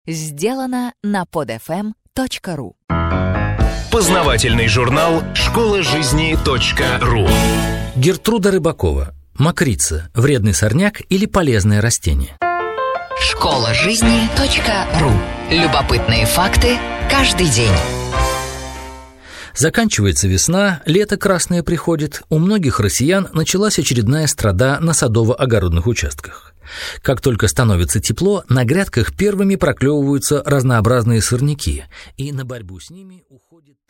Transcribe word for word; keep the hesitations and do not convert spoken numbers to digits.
Сделано на под эф эм точка ру. Познавательный журнал школа жизни точка ру. Гертруда Рыбакова. Мокрица. Вредный сорняк или полезное растение? школа жизни точка ру. Любопытные факты каждый день. Заканчивается весна, лето красное приходит. У многих россиян началась очередная страда на садово-огородных участках. Как только становится тепло, на грядках первыми проклевываются разнообразные сорняки, и на борьбу с ними уходит